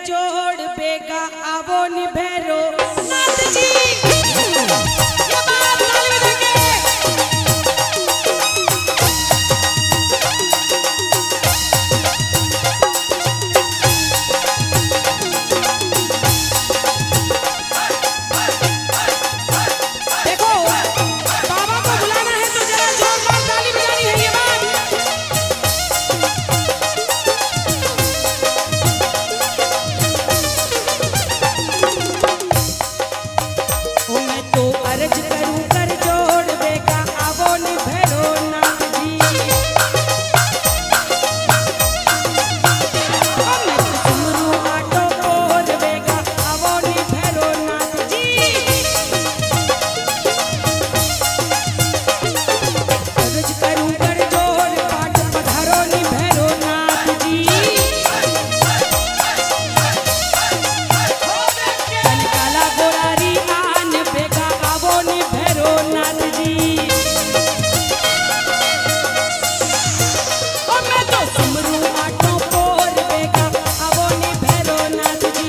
जोड़ बेगा आवो निभेरो नाथ जी ये बात ताली बजा के देखो बाबा को बुलाना है तो जरा जोरदार ताली बजानी है ये बात मैं तो अर्ज करूं कर जोड़ बेगा आवो निभेरो नाथ जी मैं तो सुमरू आटो बोल बेगा आवो निभेरो नाथ जी अर्ज करूं कर जोड़ पाट पधारो निभेरो नाथ जी काला गोरारी आन बेगा आवो निभेरो नाथ जी ओ मैं तो सुमरू आटो बोल बेगा आवो निभेरो नाथ जी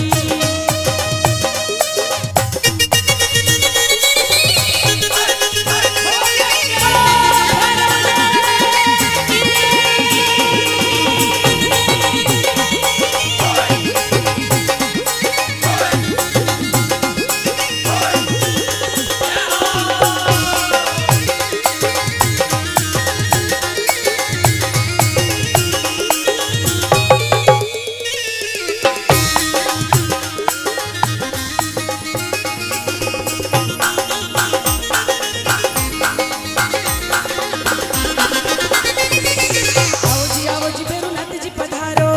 आओ जी बेरू नाथ जी पधारो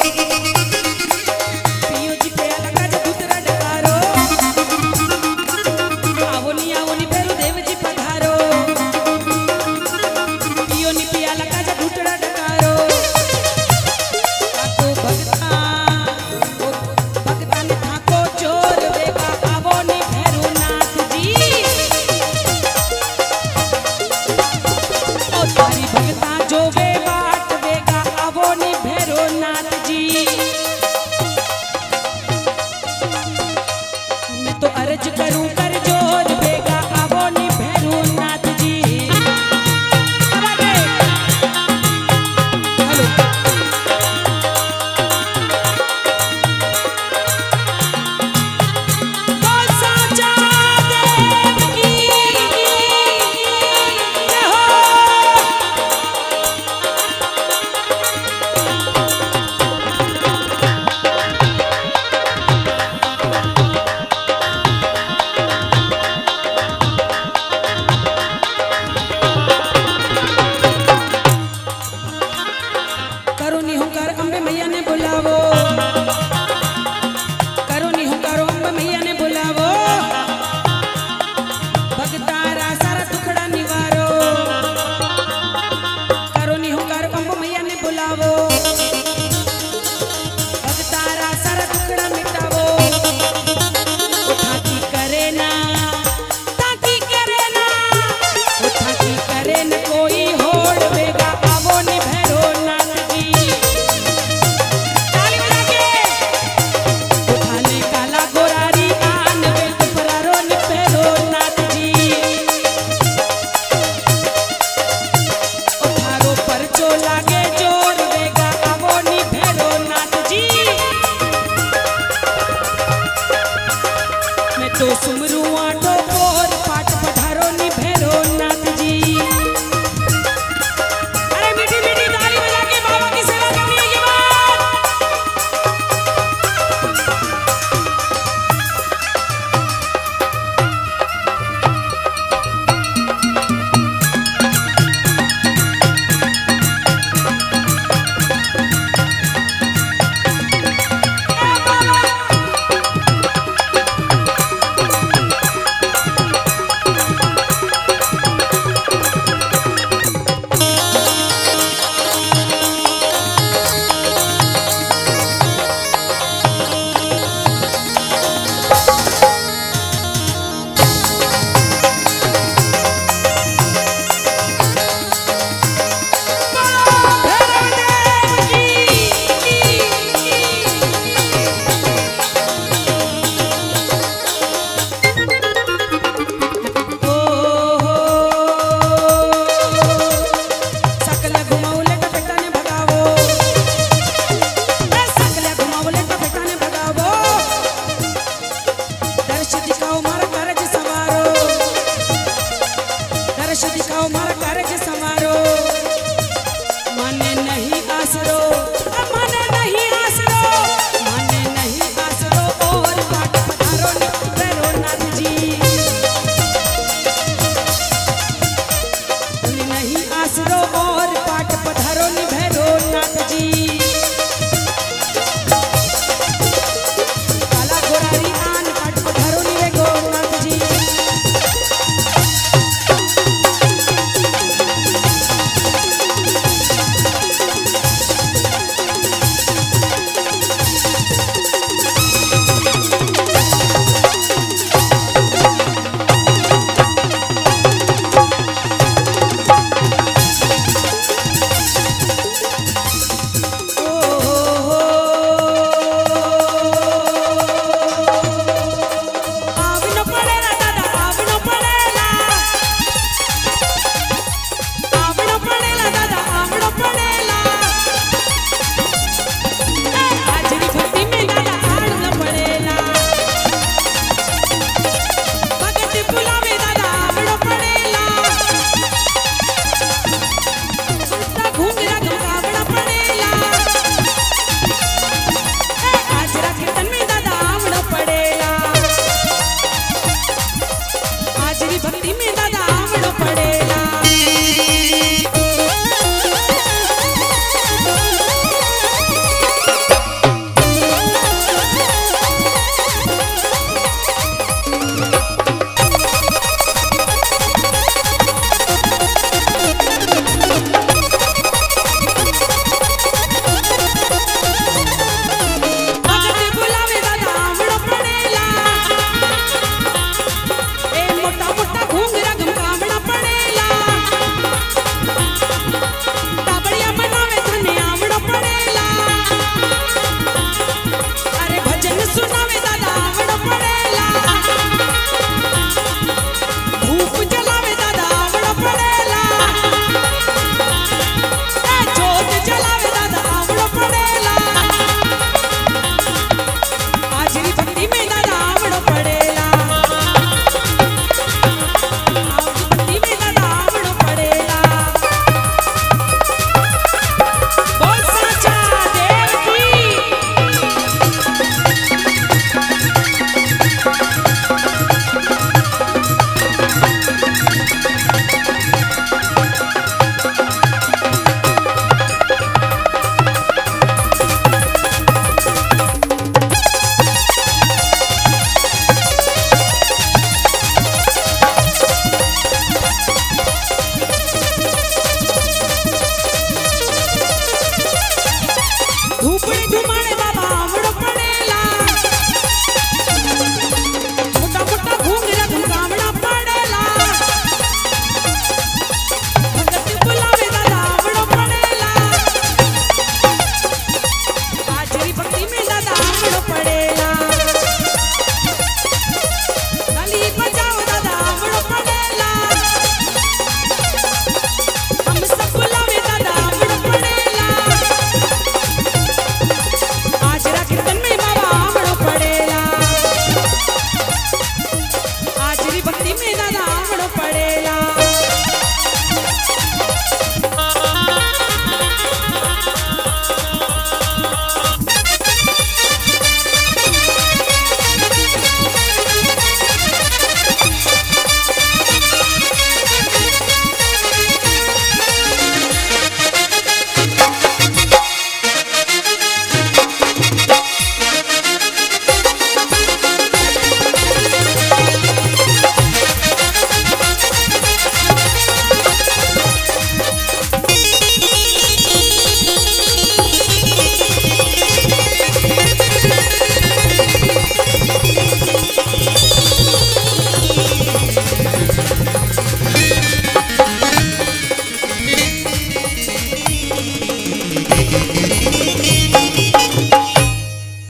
पियो जी पे लगा जो दूतरा डकारो आओ नी बेरू देव जी पधारो पियो नी पिया लगा जो दूतरा डकारो आको भगता ने थाको चोर बेगा आवो नी बेरू नाथ जी ओ सारी भगता जो वे बाट बेगा आवो निभेरो नाथ जी मैं तो अर्ज करूं कर जोर बेगा आवो निभेरो नाथ जी हेलो बोल साचा देव की जय हो करो निहुंकार अम्बे मैया ने बुलावो करो निहुंकार अम्बे मैया ने बुलावो भगतारा सारा दुखड़ा निवारो करो निहुंकार अम्बे मैया ने बुलावो भगतारा सारा दुखड़ा मिटावो ताकी करे ना कोई होड़ बेगा आवो निभेरो नाथ जी ताली बजा के उठाने काला गोरारी आन बेट परारो निभेरो नाथ जी उठारो परचो लागे जोड़ बेगा आवो निभेरो नाथ जी मैं तो सुमरू